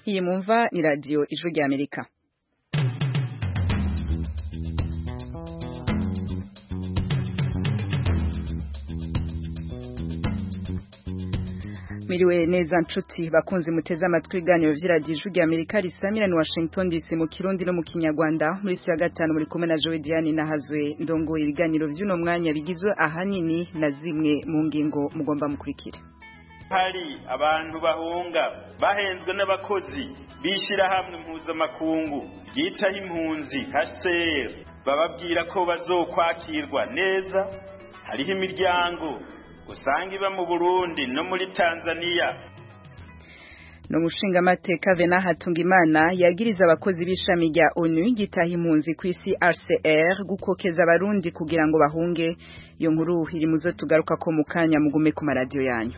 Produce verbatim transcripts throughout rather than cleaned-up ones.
iyi mumva ni radio Ijwi rya Amerika. Miriwe neza nshuti bakunze muteze amatwi ganyo vy'iradiyo Ijwi rya Amerika risamira ni Washington D C mu Kirundi no mu Kinyarwanda muri siya gatanu muri kumwe na Joe Diane nahazwe ndongo ibiganiro vy'uno mwanya bigizwe ahanini na zimwe mu ngingo mugomba mukurikira. Hari abantu bahunga bahenzwe n'abakozi bishira hamwe mpuzamakungu ryitaho impunzi H C R bababwira ko bazokwakirwa neza. Hariho imiryango usanga iba mu Burundi no muri Tanzania. No mushinga mateka Venant Hatungimana yagiriza abakozi b'ishami rya ONU gitaha impunzi ku isi R C R gukokeza abarundi kugira ngo bahunge. Iyo nkuru iri muzo tugaruka ko mu kanya mugume ku maradiyo yanyu.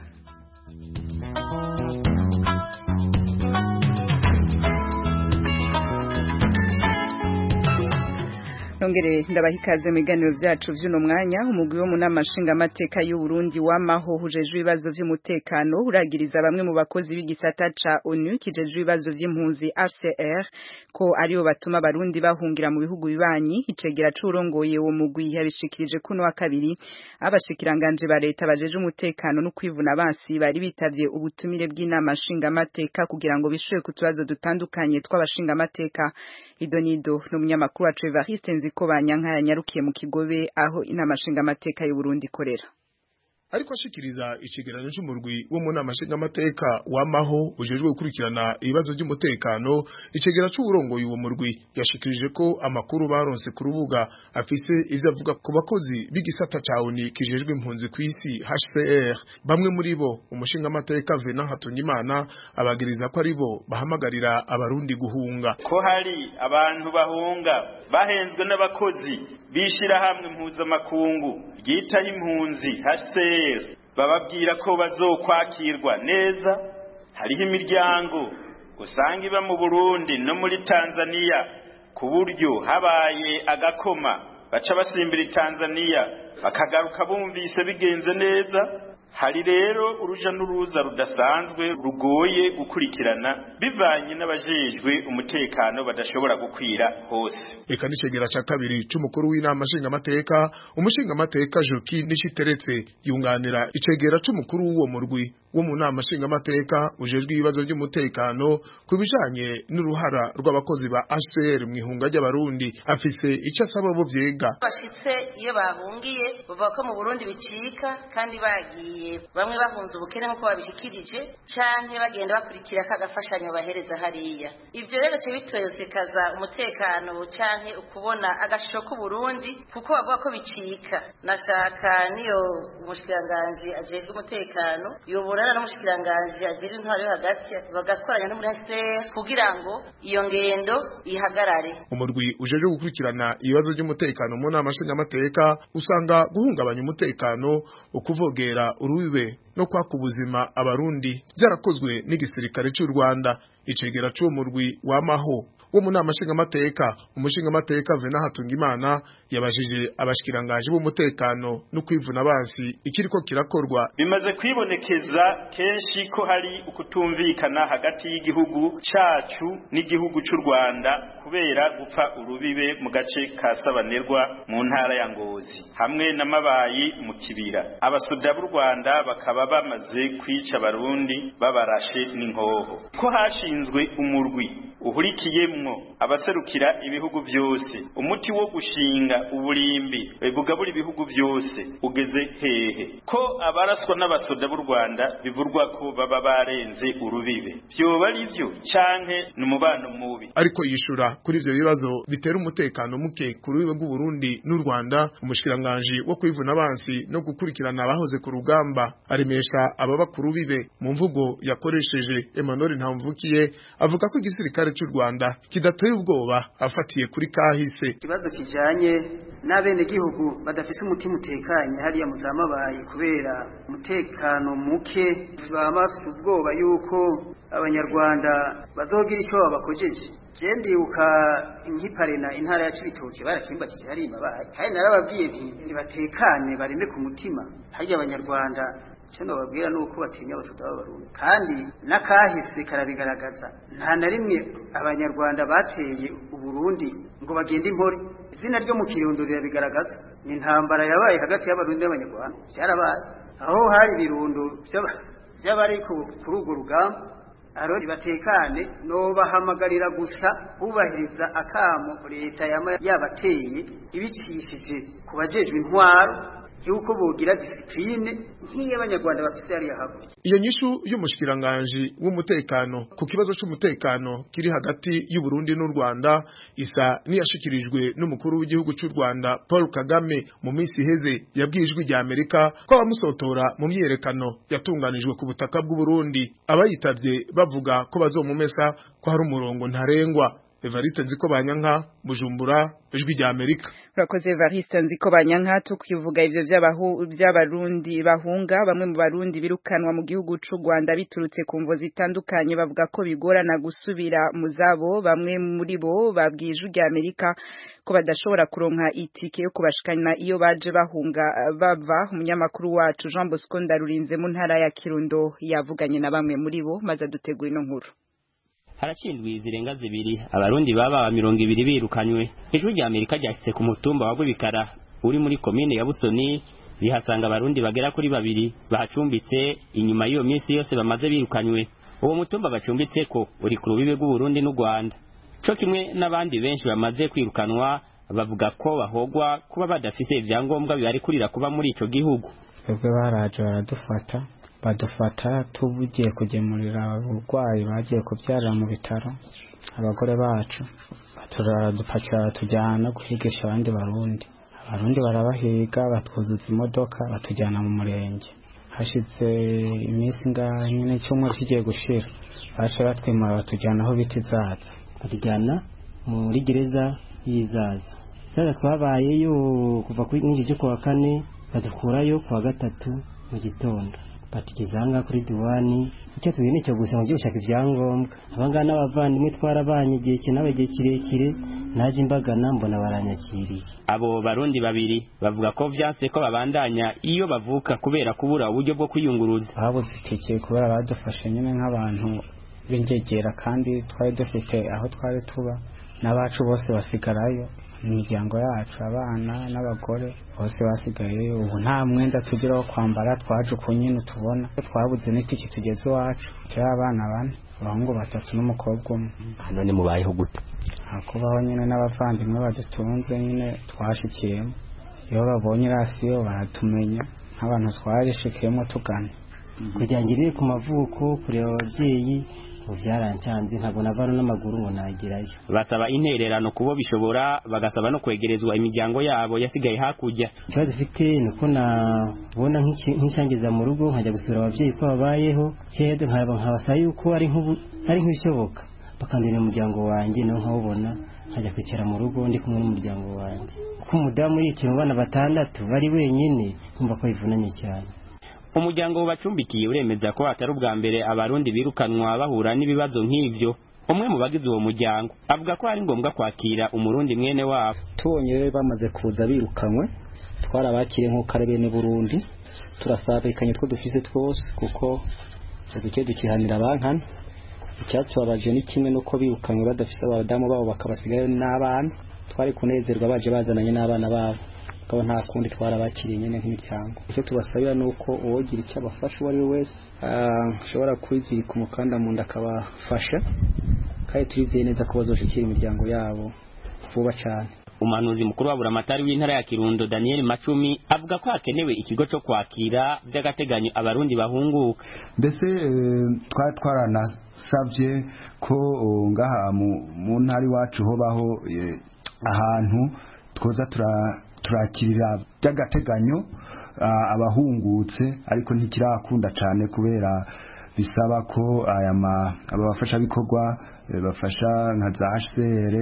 Nongere ndabahikaze mu biganiro vyacu vy'uno mwanya. Umugwi wo mu nama nshingamateka y'u Burundi wamaho hujejwe ibibazo vy'umutekano uragiriza bamwe mu bakozi b'igisata ca ONU kijejwe ibibazo vy'impunzi R C R ko aribo batuma abarundi bahungira mu bihugu bibanyi. Icegera c'urongoye uwo mugwi yabishikirije kuno wa kabiri abashikiranganje ba leta bajeje umutekano no kwivuna abansi bari bitavye ubutumire bw'inama nshingamateka kugira ngo bishure ku tubazo dutandukanye tw'abashingamateka. Idonido n'umunyamakuru wa Evariste ko banyanka yanyarukiye mu Kigobe aho inama nshingamateka y'u Burundi ikorera. Ariko ashikiriza ikigereranyo c'umurwi wo mu nama nshingamateka wamaho ujejwe gukurikirana ibibazo by'umutekano, icegera c'uburongoye uwo murwi yashikirije ko amakuru baronse ku rubuga afise ivyo avuga ku bakozi b'igisata ca ONU kijejwe impunzi ku isi H C R. Bamwe muri bo umushingamateka Venant Hatungimana abagiriza ko ari bo bahamagarira abarundi guhunga. Ko hari abantu bahunga bahenzwe n'abakozi bishira hamwe mpuzamakungu ryitaho impunzi H C R bababwira ko bazokwakirwa neza. Hariho imiryango usanga iba mu Burundi no muri Tanzania ku buryo habaye agakoma baca basimbira Tanzania bakagaruka bumvise bigenze neza. Hari rero uruja n'uruza rudasanzwe rugoye gukurikirana bivanye n'abajejwe umutekano badashobora gukwira hose. Eka n'icegera ca kabiri c'umukuru w'inama nshingamateka umushingamateka Joki Nishiteretse yunganira icegera c'umukuru w'uwo murwi wo mu nama nshingamateka ujejwe ibibazo by'umutekano kubijanye n'uruhara rw'abakozi ba H C R mu ihunga ry'abarundi. Afise ico asaba bo vyega bashitse iyo bahungiye bavuga ko mu Burundi bicika kandi bagiye bamwe bahunze ubukene nko babishikirije canke bagenda bakurikira kagafashanyo bahereza hariya. Ivyo rero cyo bitwezekaza umutekano canke ukubona agashusho ku Burundi kuko bavuga ko bicika. Nashaka niyo umushikiranganje ajejwe umutekano yoborana n'umushikiranganje ajejwe intwaro yo hagati bagakoranya no muri H C R kugira ngo iyo ngendo ihagarare. Umurwi ujeje gukurikirana ibibazo by'umutekano mu nama nshingamateka usanga guhungabanya umutekano ukuvogera urubibe no kwaka ubuzima abarundi byarakozwe n'igisirikare cy'u Rwanda. Icegera c'uwo murwi wamaho wo mu nama nshingamateka umushingamateka Venant Hatungimana yabajije abashikiranganje b'umutekano no kwivuna abansi ikiriko kirakorwa. Bimaze kwibonekeza kenshi ko hari ukutumvikana hagati y'igihugu cacu n'igihugu c'u Rwanda kubera gupfa urubibe mu gace ka Sabanerwa mu ntara ya Ngozi hamwe n'amabayi mu Kibira. Abasoda b'u Rwanda bakaba bamaze kwica abarundi babarashe n'inkoho. Ko hashinzwe umurwi uhurikiyemwo abaserukira ibihugu vyose, umuti wo gushinga uburimbi bugabura ibihugu vyose ugeze hehe? Ko abaraswa n'abasoda b'u Rwanda bivurwa ko baba barenze urubibe, vyoba ari vyo canke n'umubano mubi? Ariko yishura kuri ivyo bibazo bitera umutekano muke ku rubibe rw'u Burundi n'u Rwanda, umushikiranganje wo kwivuna abansi no gukurikirana abahoze ku rugamba aremesha ababa ku rubibe. Mu mvugo yakoresheje Emmanuel Ntamvukiye avuga ko igisirikare cy'u Rwanda kidateye ubwoba afatiye kuri kahise. Ikibazo kijanye n'abene gihugu badafise umutima utekanye hariya muzamabaye kubera umutekano muke, baba bafise ubwoba yuko abanyarwanda bazogira ico babakojeje. Je ndibuka inkiparena intara ya Cibitoke barakimbatije hari imabaye, kandi narababwiye nti nibatekane bareme ku mutima. Hariya abanyarwanda cyo nababwira nuko batinya abasoda b'abarundi kandi nakahise karabigaragaza nta na rimwe abanyarwanda bateye uburundi ngo bagende impori izina ryo mu Kirundo rirabigaragaza ni intambara yabaye hagati y'abarundi n'abanyarwanda cyarabaye aho hari birundo by'abari kuri urwo rugamba arori batekane no bahamagarira gusa kubahiriza akamo leta yabateye ibicishije kubajejwe intwaro yuko bogira discipline nk'iyo abanyarwanda bafise ari yahago. Iyo nyishu y'umushikiranganje w'umutekano ku kibazo c'umutekano kiri hagati y'u Burundi n'u Rwanda isa niyashikirijwe n'umukuru w'igihugu cy'u Rwanda Paul Kagame mu minsi iheze yabwijwe rya Amerika ko abamusotora mu myerekano yatunganijwe ku butaka bw'u Burundi abayitavye bavuga ko bazomumesa ko hari umurongo ntarengwa. Evariste Nzikobanyanka, Bujumbura, Ijwi rya Amerika. Urakoze Evariste Nzikobanyanka, tukivuga ivyo by'abarundi bahunga bamwe mu barundi birukanwa mu gihugu c'u Rwanda biturutse ku mvo zitandukanye bavuga ko bigorana gusubira mu zabo. Bamwe muri bo babwiye Ijwi rya Amerika ko badashobora kuronka itike yo kubashikana iyo baje bahunga bava. Umunyamakuru wacu Jean Bosco Ndarurinze mu ntara ya Kirundo yavuganye na bamwe muri bo maze dutegura ino nkuru. Haracindwi zirenga zibiri abarundi baba mirongo ibiri birukanywe. Ijwi rya Amerika ryashitse ku mutumba wa Bubikara uri muri komine ya Busoni bihasanga abarundi bagera kuri babiri bahacumbitse inyuma y'iyo minsi yose bamaze birukanywe. Uwo mutumba bacumbitse ko uri ku rubibe rw'u Burundi n'u Rwanda. Cyo kimwe n'abandi benshi bamaze kwirukanwa bavuga ko bahogwa kuba badafise ivyangombwa bibari kurira kuba muri ico gihugu. Twebwe baraje baradufata badufata tubugiye kugemurira uburwayi bagiye kubyarira mu bitaro abagore bacu baturara tujyana guhigisha abandi barundi abarundi barabahiga batwuzuza imodoka batujyana mu murenge hashize iminsi ngaho nyine cyumweru kigiye gushira baje batwimura batujyana aho biti zaza batujyana muri gereza yizaza sasa twabayeyo kuva kuri nyinshi cyo kwa kane badukurayo kwa gatatu mu gitondo batugezanga kuri diwani icyo tubine nicyo gusa ngo gushaka ivyangombwa abangana n'abavandimwe twarabanye igihe kinabe gihe kirekire naje imbagana mbona baranyakiriye. Abo barundi babiri bavuga ko vyanse ko babandanya iyo bavuka kubera kubura uburyo bwo kwiyunguruza. Babuze itike kubera badufashe nyine nk'abantu b'ingegera kandi twari dufite aho twari tuba n'abacu bose basigarayo imiryango yacu abana n'abagore bose basigaye. Ubu nta mwenda tugira wo kwambara twaje ku nyine tubona twabuze n'itiki tugeze iwacu cyari abana bane abahungu batatu n'umukobwa umwe. None mubayeho gute? Hakubaho nyine n'abavandimwe badutunze nyine twashikiyemo iyo babonye rasiyo baratumenya nk'abantu twarishikiyemo tugana kugira ngirire ku mavuko kureba abavyeyi Uvyarancanze ntabwo navano n'amaguru ngo nagirayo. Basaba intererano kubo bishobora bagasaba no kwegerezwa imiryango yabo yasigaye hakujya. Ikibazo dufite nuko nabona nk'icyangiza mu rugo nkajya gusura abavyeyi ko babayeho cyedo nkaba nkabasaba yuko ari nk'ubu ari nk'ibishoboka bakandira umuryango wanje no nkawubona nkajya kwicara mu rugo ndi kumwe n'umuryango wanje. Ko umudamu yicira abana batandatu bari wenyine kumva ko ivunanye cyane. Umuryango bacumbikiye uremeza ko atari ubwa mbere abarundi birukanwa bahura n'ibibazo nk'ivyo. Umwe mu bagize uwo muryango avuga ko ari ngombwa kwakira umurundi mwene wabo. Tubonye bamaze kuza birukanywe twarabakire nk'uko ari bene Burundi turasabikanye two dufise twose kuko duke dukihanira abankana. Icyatubabaje ni kimwe nuko birukanywe badafise abadamu babo bakabasigayo n'abana twari kunezerwa baje bazananye n'abana babo ko nta kundi twarabakiriye nyene nk'imiryango. Icyo tubasabira nuko uwogira icyo abafasha wari wese ashobora kwizirika umukanda mu nda akabafasha kandi turizeye neza ko bazoshikira imiryango yabo vuba cyane. Umuhanuzi mukuru wa Buramatari w'intara ya Kirundo Daniel Macumi avuga ko hakenewe ikigo cyo kwakira by'agateganyo abarundi bahunguka. Mbese twari twaranasabye ko ngaha mu ntari wacu hobaho ahantu twoza tura turakirira by'agateganyo abahungutse ariko ntikirakunda cyane kubera bisaba ko aya abafasha bikorwa bafasha nka za H C R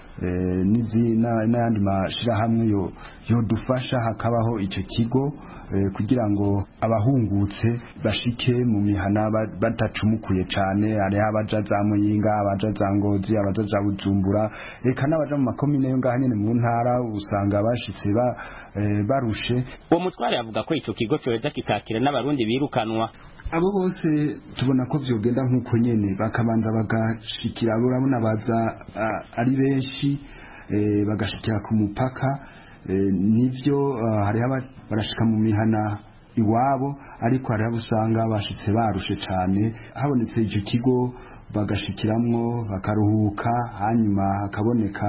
n'ayandi mashirahamwe yo yodufasha hakabaho icyo kigo kugira ngo abahungutse bashike mu mihana batacumukuye cyane ari abaja za Muyinga abaja za Ngozi abaja za Bujumbura eka n'abaja mu makomine yo ngaha nyene mu ntara usanga bashitse eh, barushe. Uwo mutware avuga ko ico kigo coheza kikakira n'abarundi birukanwa. Abo bose tubona ko vyogenda nk'uko nyene bakabanza bagashikira urabona baza uh, ari benshi eh, bagashikira ku mupaka eh, nivyo uh, hari barashika mu mihana iwabo ariko hari abusanga bashitse barushe cane habonetse ico kigo bagashikiramwo bakaruhuka hanyuma hakaboneka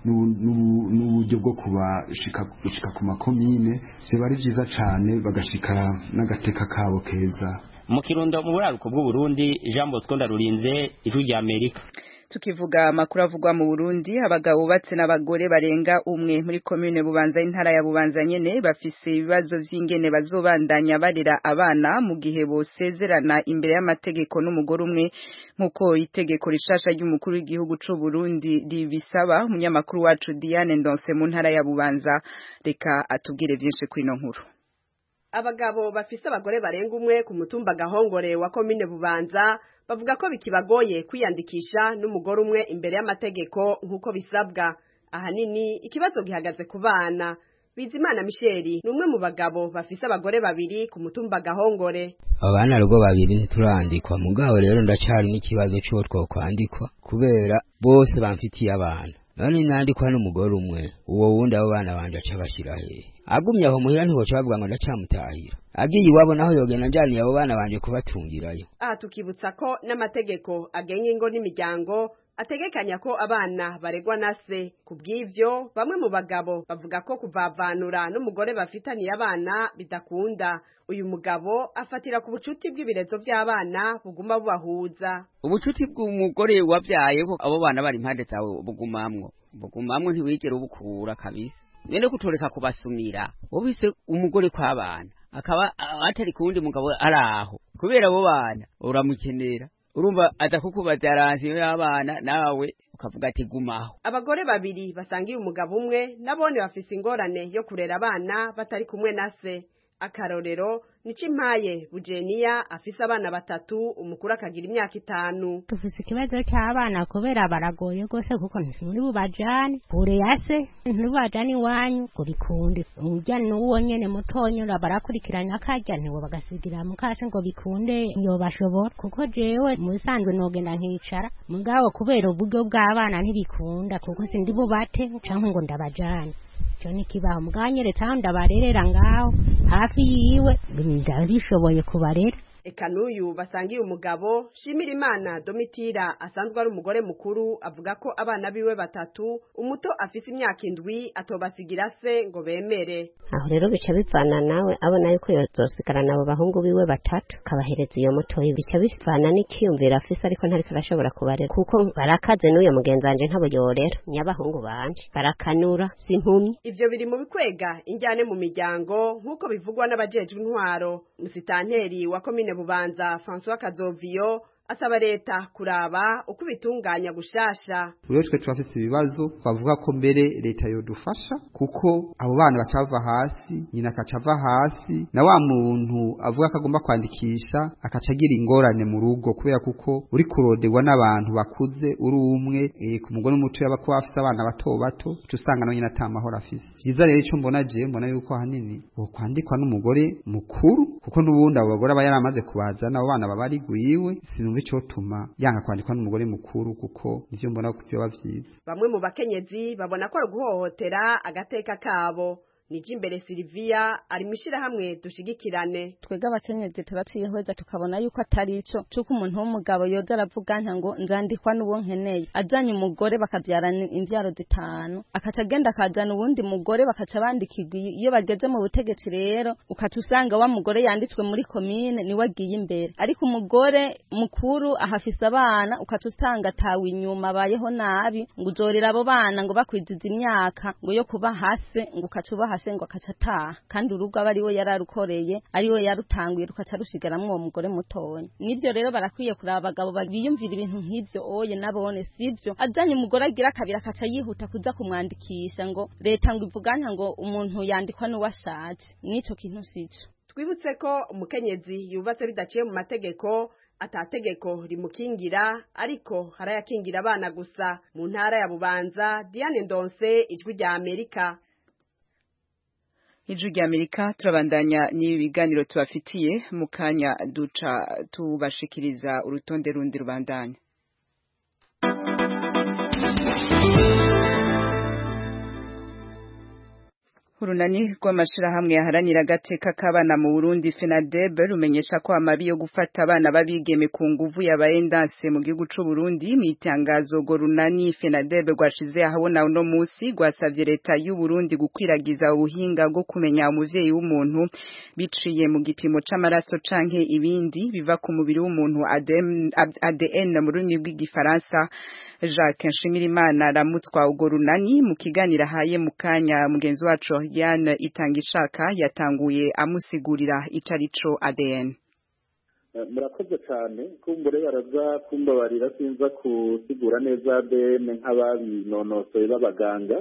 n'uburyo bwo kubashika gushika ku makomine ziba ari vyiza cane bagashika n'agateka kabo keza. Mu Kirundo mu buraruko bw'u Burundi, Jean Bosco Ndarurinze, Ijwi rya Amerika. Tukivuga amakuru avugwa mu Burundi, abagabo batse n'abagore barenga umwe muri commune Bubanza intara ya Bubanza nyene bafise ibibazo vy'ingene bazobandanya barera abana mu gihe bosezerana imbere y'amategeko n'umugore umwe nkuko itegeko rishasha ry'umukuru w'igihugu c'u Burundi ribisaba. Umunyamakuru wacu Diane Ndonse mu ntara ya Bubanza reka atubwire vyinshi kuri no nkuru. Abagabo bafise abagore barenga umwe ku mutumba Gahongore wa commune Bubanza bavuga ko bikibagoye kwiyandikisha n'umugore umwe imbere y'amategeko nkuko bisabwa. Ahanini ikibazo gihagaze ku bana. Bizimana Michel numwe mu bagabo bafise abagore babiri ku mutumba Gahongore. Abana rugo babiri ntiturandikwa mugabo rero ndacari n'ikibazo cyo twokwandikwa kubera bose bamfitiye abana. Nani nandikwa n'umugore umwe uwo wundi abo bana banje aca bashira he. Agumye aho muhira ntiboca bavuga ngo ndacamutahira. Agiye iwabo naho yogena njani abo bana banje kubatungirayo. Aha tukibutsa ko n'amategeko agenga ingo n'imiryango ategekanya ko abana baregwa na se. Kubw'ivyo bamwe mu bagabo bavuga ko kuvavanura n'umugore bafitaniye abana bidakunda. Uyu mugabo afatira ku bucuti bw'ibirezo by'abana buguma bubahuza. Ubucuti bw'umugore wabyaye abo bana bari impande zawe bugumamwo bugumamwo ntiwigera ubukura kabisa. Nene kutoreka kubasumira ubise umugore kw'abana akaba atari kundi mugabo araho kubera abo bana uramukenera urumva atakukubazaransi y'abana nawe ukavuga ati gumaho. Abagore babiri basangiye umugabo umwe nabone bafise ingorane yo kurera abana batari kumwe na se. Akarorero Nicimpaye Bujeniya afise abana batatu umukuru akagira imyaka itanu. Tufise ikibazo cy'abana kubera baragoye gose kuko ntisuri bubajane kure yase ntibajane wanyu kubikunde ujyane n'uwo nyene mutonyo barakurikiranya akarya ntiwo bagasigira mukase ngo bikunde iyo bashobora kuko jewe musanzwe nogenda nkicara mugabo kubera uburyo bw'abana ntibikunda kuko sindi bubate canke ngo ndabajane. Joni kibaho muganyeretse aho ndabarerera ngaho hafi yiwe ndabishoboye kubarera. Eka n'uyu basangiye umugabo Shimira Imana Domitira asanzwe ari umugore mukuru avuga ko abana biwe batatu umuto afise imyaka indwi atobasigira se ngo bemere. Aho rero bica bivana nawe abona yuko yozosigarana abo bahungu biwe batatu kabahereza iyo moto bica bivana n'ikiyumvira afise ariko ntari karashobora kubarera kuko barakaze n'uyo mugenzi wanje ntabo yorera nyabahungu banje barakanura simpumye. Ivyo biri mu bikwega injyane mu miryango nkuko bivugwa n'abajejwe intwaro. Musitanteri wa komine Bubanza François Kazovio asaba leta kuraba uko bitunganya gushasha. Uyo twe twafite ibibazo bavuga ko mbere leta yodufasha kuko abo bana bacava hasi nyina akacava hasi na wa muntu avuga ko agomba kwandikisha akacagira ingorane mu rugo kubera kuko uri kuroderwa n'abantu bakuze uri umwe e, ku mugore n'umuto yabako afite abana bato bato tusanga no nyina atamahoro afise. Jiza rero ico mbona je mbona yuko hanini bo kwandikwa n'umugore mukuru kuko n'ubundi abo bagore aba yaramaze kubazana abo bana babari gwiwe sinumva ico tuma yanga kwandikwa n'umugore mukuru kuko ivyo mbona ko byo bavyiza. Bamwe mu bakenyezi babona ko ari guhohotera agateka kabo. Nije imbere Silvia ari mishira hamwe dushigikirane. Twega abakenyezi turatwihweza tukabona yuko atari ico cuko umuntu w'umugabo yoza aravuga nta ngo nzandikwa n'uwo nkeneye azanye umugore bakabyarana imvyaro zitanu akaca agenda akazana ubundi mugore bakaca bandikirwa iyo bageze mu butegetsi rero ukaca usanga wa mugore yanditswe muri commune ni wagiye imbere ariko umugore mukuru ahafise abana ukaca usanga atawe inyuma abayeho nabi ngo uzorera abo bana ngo bakwiziza imyaka ngo yo kuba hase ngo ukaca uba ngo akacataha kandi urugo aba ariwe yararukoreye ariwe yarutanguye rukaca rushigaramwo uwo mugore mutonya. Nivyo rero barakwiye kuraba abagabo biyumvira ibintu nk'ivyo oye nabone sivyo azanye umugore agira kabira akaca yihuta kuza kumwandikisha ngo leta ngo ivugana ngo umuntu yandikwa n'uwashaje nico kintu sico. Twibutse ko umukenyezi yubatse bidaciye mu mategeko atategeko rimukingira ariko harayakingira abana gusa. Mu ntara ya Bubanza Diane Ndonse Ijwi rya Amerika. Ijwi rya Amerika turabandanya n'ibi biganiro tubafitiye mu kanya duca tubashikiriza urutonde rundi rubandanya. Urunani rw'amashirahamwe yaharanira agateka k'abana mu Burundi FENADEB rumenyesha ko amabi yo gufata abana babigeme ku nguvu yabaye ndanse mu gihugu c'u Burundi. Mu itangazo go runani FENADEB rwashize ahabona uno musi rwasavye leta y'u Burundi gukwiragiza ubuhinga bwo kumenya umuvyeyi w'umuntu biciye mu gipimo c'amaraso canke ibindi biva ku mubiri w'umuntu A D N mu rurimi rw'igifaransa. Jacques Nshimirimana aramutswa ugo runani mu kiganiro haye mu kanya mugenzi wacu Yann Itangishaka yatanguye amusigurira icarico A D N. Murakoze cyane kumbure baraza kumbabarira sinza kusigura neza A D N nk'ababinonosoye b'abaganga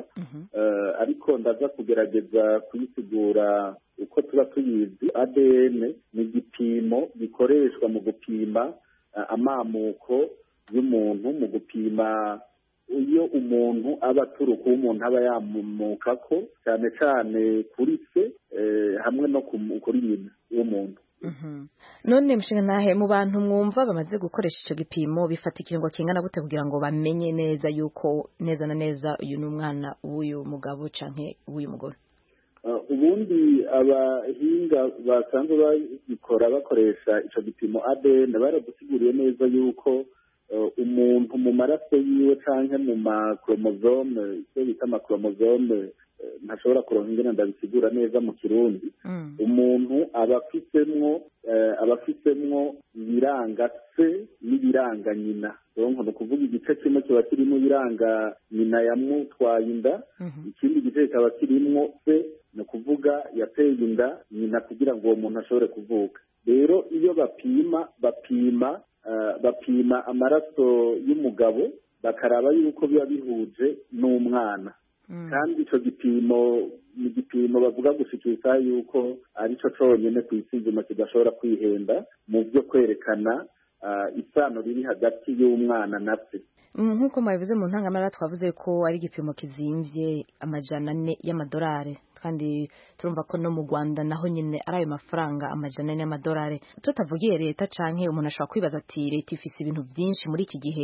uh, ariko ndaza kugerageza kuyisigura uko tuba tuyizi. A D N ni igipimo gikoreshwa mu gupima uh, amamuko y'umuntu, mu gupima iyo umuntu aba aturuka umuntu aba yamuka ko cyane cyane kuri se eh, hamwe no kuri nyina w'umuntu. Mhm. None mushinga nahe mu bantu mwumva bamaze gukoresha ico gipimo bifata ikiringo kingana gute kugira ngo bamenye neza yuko neza na neza uyu ni umwana w'uyu mugabo canke w'uyu mugore? Uh, ubundi abahinga basanzwe babikora bakoresha ico gipimo A D N baradusiguriye neza yuko Uh, umuntu mu maraso yiwe canke mu makromosome icyo bita amakromosome uh, ntashobora kuronka ingene ndabisigura neza mu kirundi. mm. Umuntu aba afisemwo uh, aba afisemwo ibiranga se n'ibiranga nyina, donc ni ukuvuga igice kimwe kiba kirimo ibiranga nyina yamutwaye inda, mm-hmm. ikindi gice kikaba kirimwo se, ni ukuvuga yateye inda nyina kugira ngo uwo muntu ashobore kuvuka. Rero iyo bapima bapima Uh, bapima amaraso y'umugabo bakaraba yuko biba bihuje n'umwana. mm. Kandi ico gipimo ni gipimo bavuga gushikisha yuko ari co conyene kw'isuzuma kidashobora kwihenda mu byo kwerekana uh, isano riri hagati y'umwana na se. Nk'uko mwabivuze mu ntangamara twavuze ko ari igipimo kizimvye amajana ane y'amadolari, kandi turumva ko no mu Rwanda naho nyine ari ayo mafaranga amajana ane y'amadolari. Tutavugiye leta canke umuntu ashobora kwibaza ati leta ifise ibintu byinshi muri iki gihe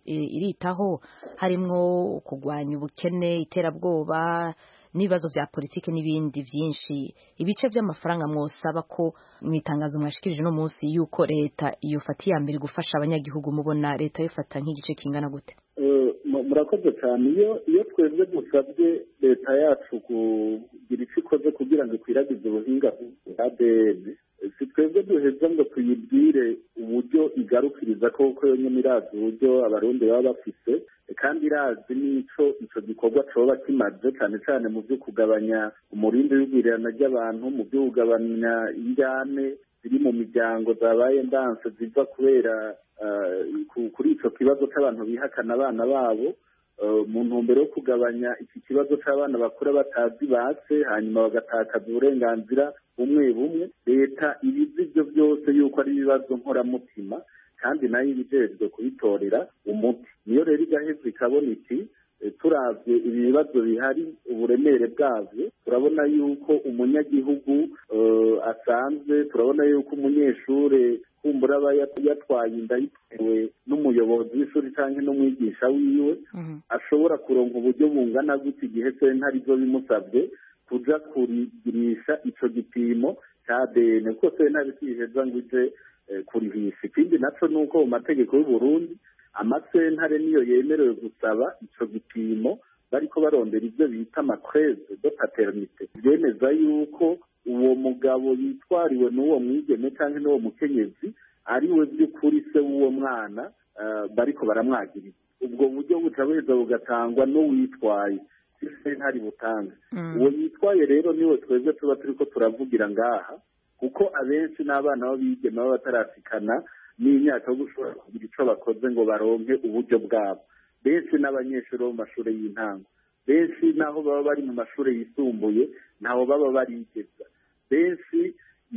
iritaho, harimwo kugwanya ubukene, iterabwoba n'ibibazo vya politike n'ibindi vyinshi. Ibice vy'amafaranga mwosaba ko mwitangazo mwashikirije no munsi yuko leta iyo fatiye mbere gufasha abanyagihugu, mubona leta yofata nk'igice kingana gute? Uh, murakoze cyane. Iyo iyo twebwe dusabye leta yacu kugira icyo ikoze kugira ngo ikwiragize ubuhinga bwa A D N, si twebwe duheza ngo tuyibwire uburyo igarukiriza koko yonyine irazi uburyo abarundi baba bafise, kandi irazi n'ico ico gikorwa coba kimaze cyane cyane mu byo kugabanya umurindi w'igwirirana ry'abantu, mu byo kugabanya injyane ziri mu miryango zabaye ndanse ziva kubera uh, kuri ico kibazo c'abantu bihakana abana babo, uh, mu ntumbero yo kugabanya iki kibazo c'abana bakura batazi base hanyuma bagatakaza uburenganzira bumwe bumwe. Leta ibizi ibyo byose yuko ari ibibazo nkoramutima kandi nayo ibijejwe kubitorera umuti. Niyo rero igaheza ikabona iki, turavye ibi bibazo bihari uburemere bwavyo, turabona yuko umunyagihugu uh, asanzwe, turabona yuko umunyeshure kumbura aba yatwaye inda yitewe n'umuyobozi w'ishuri canke n'umwigisha wiwe, mm-hmm. ashobora kuronka uburyo bungana gute igihe sentare izo bimusabye kuja kurigirisha ico gipimo ca A D N, kuko sentare kwiheza ngo ije eh, kurihisha. Ikindi naco nuko mu mategeko y'u Burundi amasentare niyo yemerewe gusaba ico gipimo bariko barondera ivyo bita amapreve de paternité, byemeza yuko uwo mugabo yitwariwe n'uwo mwigeme canke n'uwo mukenyezi ari we by'ukuri se w'uwo mwana, uh, bariko baramwagiriza. Ubwo buryo buca buheza bugatangwa n'uwitwaye, sentare butanga. mm. Uwo yitwaye rero niwe twebwe tuba turiko turavugira ngaha, kuko abenshi n'abana b'abigeme baba batarafikana n'imyaka yo gushobora kugira ico bakoze ngo baronke uburyo bwabo. Benshi n'abanyeshuri bo mu mashuri y'intango, benshi naho baba bari mu mashuri yisumbuye ntaho baba barigeza, benshi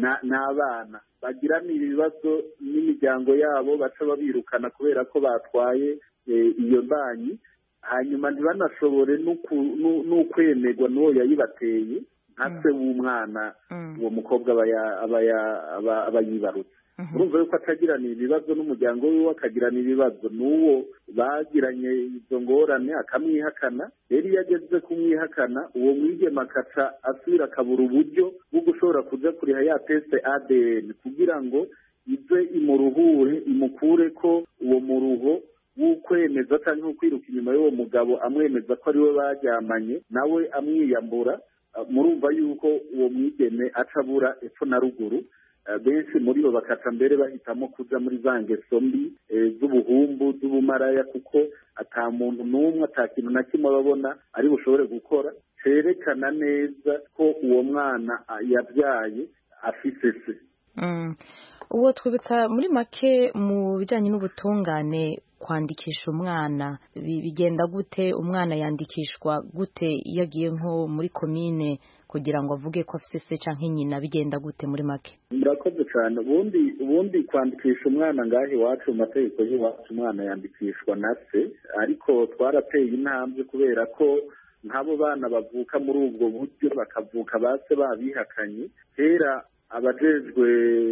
n'abana bagiranira ibibazo n'imiryango yabo baca babirukana kubera ko batwaye iyo banyi, hanyuma ntibanashobore n'ukwemerwa n'uwo yayibateye nka se w'umwana uwo mukobwa aba yibarutse urumva yuko atagirana ibibazo n'umuryango wiwe akagirana ibibazo n'uwo bagiranye izo ngorane akamwihakana rero iyo ageze kumwihakana uwo mwigema akaca asubira akabura uburyo bwo gushobora kuja kuriha ya teste A D N kugira ngo ize imuruhure imukure ko uwo muruho w'ukwemeza cyangwa ukwiruka inyuma y'uwo mugabo amwemeza ko ari we baryamanye nawe amwiyambura murumva yuko uwo mwigeme acabura epfo na ruguru benshi muri bo bakaca mbere bahitamo kuja muri za ngeso mbi z'ubuhumbu z'ubumaraya kuko ata muntu n'umwe ata kintu na kimwe babona ari bushobore gukora cerekana neza ko uwo mwana yabyaye afise se. uwo twibutsa muri make mu bijyanye n'ubutungane kwandikisha umwana bigenda gute umwana yandikishwa gute iyo agiye nko muri komine kugira ngo avuge ko afite se canke nyina bigenda gute muri make? Murakoze cyane ubundi ubundi kwandikisha umwana ngahe iwacu mu mategeko y'iwacu umwana yandikishwa na se ariko twarateye intambwe kubera ko nk'abo bana bavuka muri ubwo buryo bakavuka base babihakanye kera abajejwe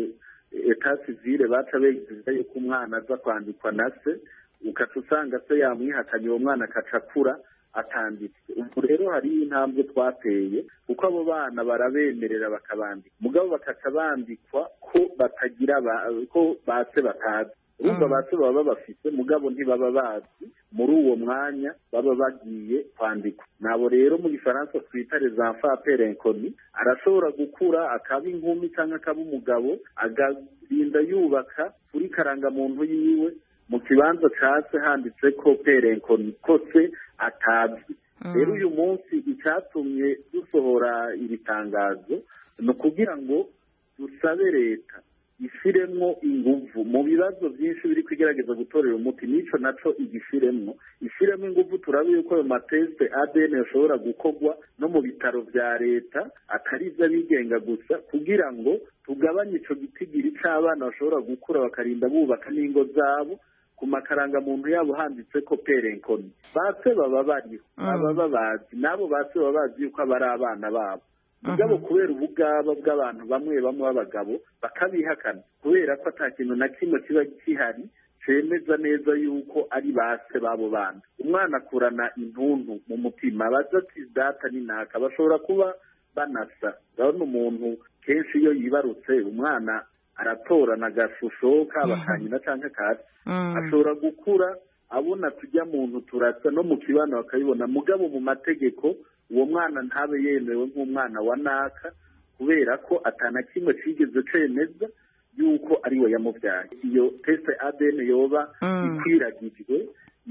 etat civile baca begize yuko umwana aza kwandikwa na se ukaca usanga se yamwihakanye uwo mwana akaca akura atanditse. Ubu rero hari intambwe twateye kuko abo bana barabemerera bakabandika mugabo bakaca bandikwa ko batagira ko base batazi urumva base baba bafite mugabo ntibaba bazi muri uwo mwanya baba bagiye kwandikwa. Nabo rero mu gifaransa twita les enfants père inconnu arashobora gukura akaba inkumi cyangwa akaba umugabo agarinda yubaka kuri karangamuntu yiwe mu kibanza cyase handitse ko père inconnu ko se atazi. Rero uyu munsi icyatumye dusohora iri tangazo no kugira ngo dusabe leta ishiremwo inguvu mu bibazo byinshi biri kwigerageza gutorera umuti nico naco igishiremwo ishiremwo inguvu turabe yuko ayo mateste A D N yashobora gukorwa no mu bitaro vya leta atari ivy'abigenga gusa kugira ngo tugabanye ico gitigiri c'abana bashobora gukura bakarinda bubaka n'ingo zabo ku makaranga muntu yabo handitse ko père inconnu base baba bariho baba babazi nabo base baba bazi yuko abari abana babo mugabo kubera ubugaba bw'abantu bamwe bamwe b'abagabo bakabihakana kubera ko ata kintu na kimwe kiba gihari cemeza neza yuko ari base babo bana umwana akurana intuntu mu mutima baza ati data ni naka bashobora kuba banasa urabona umuntu kenshi iyo yibarutse umwana aratorana agashusho kabakanyina canke kati ashobora gukura abona tujya muntu turasa no mu kibano bakayibona mugabo mu mategeko uwo mwana ntabe yemewe nk'umwana wa naka kubera ko atana kimwe cigeze cemeza yuko ari we yamuvyaye. Iyo teste A D N yoba ikwiragijwe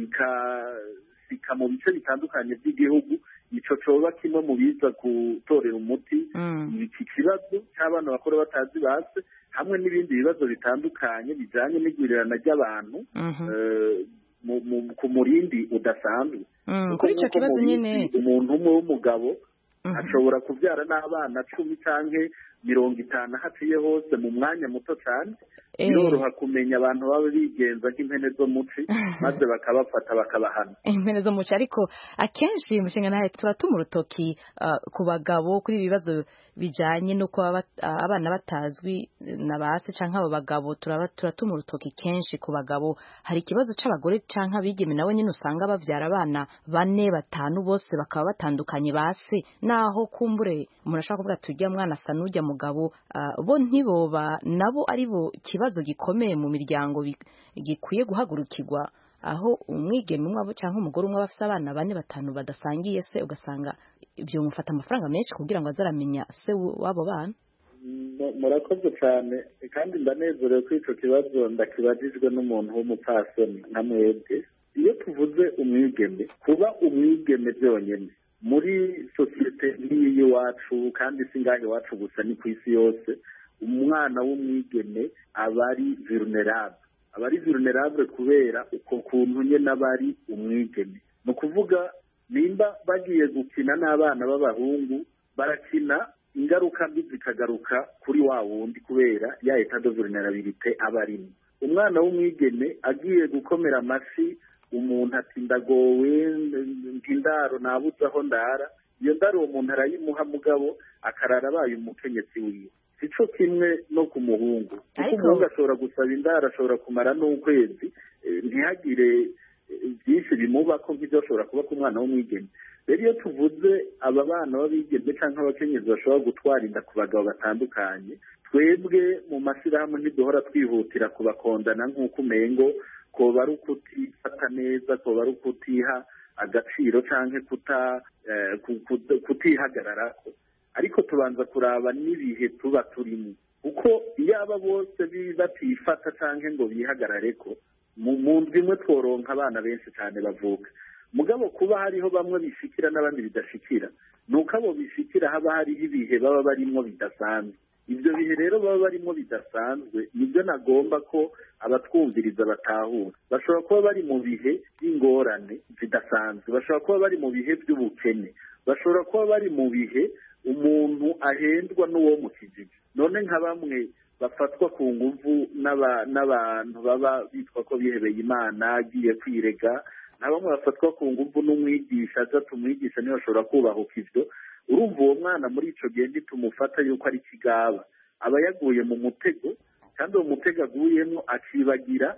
ikasika mu bice bitandukanye by'igihugu ico coba kimwe mu biza gutorera umuti iki kibazo cy'abana bakora batazi base hamwe n'ibindi bibazo bitandukanye bijanye n'igwirirana ry'abantu ku murindi udasanzwe. Kuri ico kibazo nyene umuntu umwe w'umugabo ashobora kubyara n'abana cumi canke mirongo itanu haciye hose mu mwanya muto cyane biroroha kumenya abantu baba bigenza nk'impene zo muci maze bakabafata bakabahana impene zo muci. Ariko akenshi umushinga nawe turatuma urutoki ku bagabo kuri ibibazo bijanye no kuba abana batazwi na base canke abo bagabo turatuma urutoki kenshi ku bagabo. Hari ikibazo c'abagore canke abigeme nabo nyine usanga bavyara abana bane batanu bose bakaba batandukanye base naho kumbure umuntu ashaka kuvuga tujya mwana asa n'ujya mugabo bo ntiboba nabo ari bo kibazo gikomeye mu miryango gikwiye guhagurukirwa aho umwigeme umwe abo cyangwa umugore umwe bafite abana bane batanu badasangiye se ugasanga ibyo mufata amafaranga menshi kugira ngo azaramenya se wabo bana. Murakoze cyane kandi ndanezerewe ko ico kibazo ndakibajijwe n'umuntu w'umupfasoni nka mwebwe. Iyo tuvuze umwigeme kuba umwigeme byonyene muri sosiyete nk'iyi iwacu kandi si ngaho iwacu gusa ni ku isi yose umwana w'umwigeme aba ari vulnerable aba ari vulnerable kubera uko kuntu nyene aba ari umwigeme. Ni ukuvuga nimba bagiye gukina n'abana b'abahungu barakina ingaruka mbi zikagaruka kuri wa wundi kubera ya etat de vulnerabilité aba arimo. Umwana w'umwigeme agiye gukomera amashi umuntu ati ndagowe ndindaro nabuze aho ndara iyo ndaro uwo muntu arayimuha mugabo akarara abaye umukenyezi wiwe sico kimwe no ku muhungu kuko umuhungu ashobora gusaba indaro ashobora kumara n'ukwezi ntihagire byinshi bimubako nk'ibyo ashobora kuba ku mwana w'umwigeme rero iyo tuvuze aba bana b'abigeme cyangwa abakenyezi bashobora gutwara inda ku bagabo batandukanye twebwe mu mashyirahamwe ntiduhora twihutira kubakondana nk'uko umengo koba ari ukutifata neza koba ari ukutiha agaciro cyangwa kutihagararako ariko tubanza kuraba n'ibihe tuba turimo kuko iyo aba bose batifata cyangwa ngo bihagarare ko mu ndwi imwe tworonka abana benshi cyane bavuka mugabo kuba hariho bamwe bishikira n'abandi bidashikira ni uko abo bishikira haba hariho ibihe baba barimo bidasanzwe ibyo bihe rero baba barimo bidasanzwe nibyo nagomba ko abatwumviriza batahura bashobora kuba bari mu bihe by'ingorane zidasanzwe bashobora kuba bari mu bihe by'ubukene bashobora kuba bari mu bihe umuntu ahendwa n'uwo mu kijiji none nka bamwe bafatwa ku nguvu n'abantu baba bitwa ko bihebeye imana agiye kwirega na bamwe bafatwa ku nguvu n'umwigisha aza tumwigisha niyo ashobora kubahuka ibyo urumva uwo mwana muri ico gihe ntitumufata yuko ari kigaba aba yaguye mu mutego kandi uwo mutego aguyemo akibagira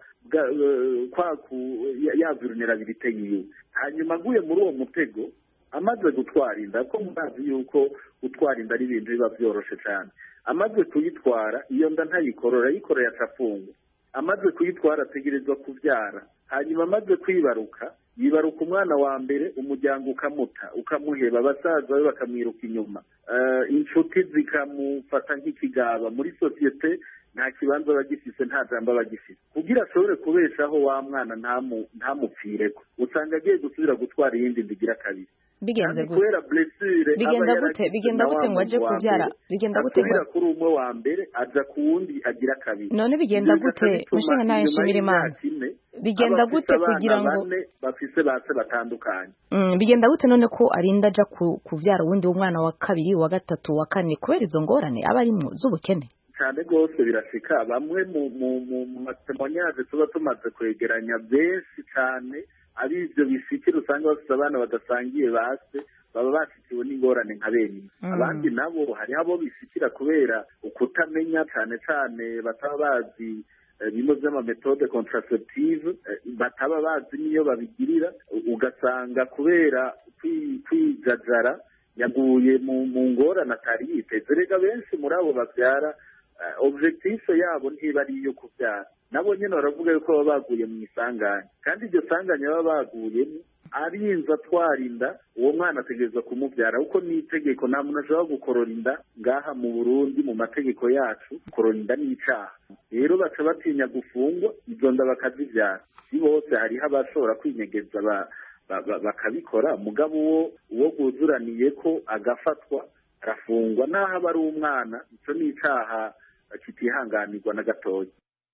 ya vulnerabilité yiwe hanyuma aguye muri uwo mutego amaze gutwara inda ko murazi yuko gutwara inda ari ibintu biba byoroshe cyane amaze kuyitwara iyo nda ntayikorora yikoreye acafungwa amaze kuyitwara ategerezwa kubyara hanyuma amaze kwibaruka yibaruka umwana wa mbere umuryango ukamuta ukamuheba abasaza be bakamwiruka inyuma inshuti zikamufata nk'ikigaba muri sosiyete nta kibanza bagifise nta jambo bagifise kugira ashobore kubeshaho wa mwana ntamupfireko usanga agiye gusubira gutwara iyindi ndigira kabiri bigenze gute bigenda gute bigenda gute ngo aje kubyara bigenda gute ngo kuri umwe wa mbere aja ku wundi agira kabiri none bigenda gute mushinga nayo nshimira imana bigenda gute kugira ngo bafise base batandukanye mm bigenda gute none ko arinda aja kuvyara wundi w'umwana wa kabiri wa gatatu wa kane kubera izo ngorane aba ari mu z'ubukene cyane rwose birashika bamwe mu mu matemonyage tuba tumaze kwegeranya benshi cyane ari ibyo bishikira usanga bafite abana badasangiye base baba bashyikiwe n'ingorane nka bene abandi nabo hariho abo bishikira kubera ukutamenya cyane cyane bataba bazi bimwe by'amametode contraceptive bataba bazi niyo babigirira ugasanga kubera kwijajara yaguye mu ngorane atari yiteze rega benshi muri abo babyara objectif yabo ntiba ari iyo kubyara nabo nyine baravuga yuko baba baguye mu isanganya kandi iryo sanganya baba baguyemo arinza twarinda uwo mwana ategerezwa kumubyara kuko ni itegeko nta muntu ashobora gukorora inda ngaha mu Burundi mu mategeko yacu gukorora inda ni icaha rero baca batinya gufungwa izo nda bakazibyara si bose hariho abashobora kwinyegeza bakabikora mugabo uwo uwo guzuraniye ko agafatwa arafungwa naho aba ari umwana ico ni icaha kitihanganirwa na gatoya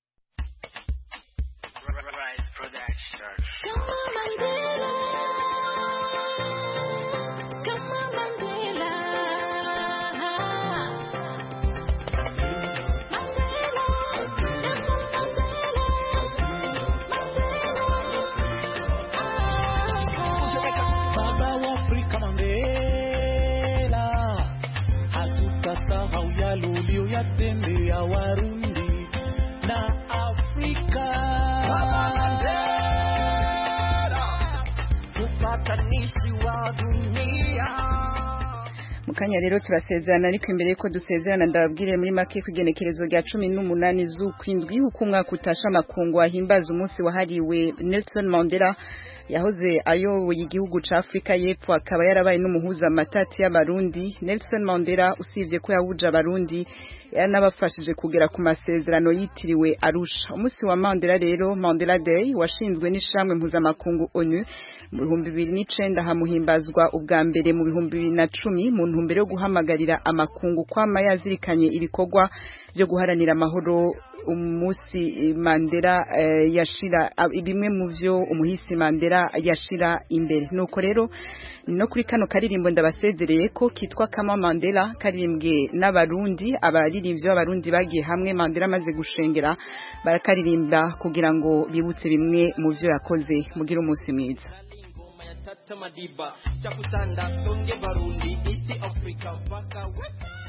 Yatembea Warundi na Afrika upatanishi wa dunia. Mukanya rero turasezerana ariko imbere ko dusezerana ndababwire muri make kwigenekerezo rya cumi n'umunani z'ukwindwi uko umwaka utasha amakungu ahimbaza umunsi wahariwe Nelson Mandela yahoze ayoboye igihugu ca Afrika y'Epfo akaba yarabaye n'umuhuza amatati y'abarundi. Nelson Mandela usivye ko yahuje abarundi yanabafashije kugera ku masezerano yitiriwe Arusha. Umunsi wa Mandela rero Mandela Day washinzwe n'ishamwe mpuzamakungu ONU mu bihumbi bibiri n'icenda hamuhimbazwa ubwa mbere mu bihumbi bibiri na cumi mu ntumbero yo guhamagarira amakungu kwama yazirikanye ibikorwa byo guharanira amahoro. Umusi Mandela uh, yashira bimwe mu vyo umuhisi Mandela yashira imbere nuko rero no kuri kano karirimbo ndabasezereye ko kitwa Kama Mandela karirimbwe n'abarundi abaririmbyi b'abarundi bagiye hamwe Mandela amaze gushengera barakaririmba kugira ngo bibutse bimwe mu vyo yakoze mugira umunsi mwiza. Matata Madiba Chakutanda Songe Barundi East Africa Paka West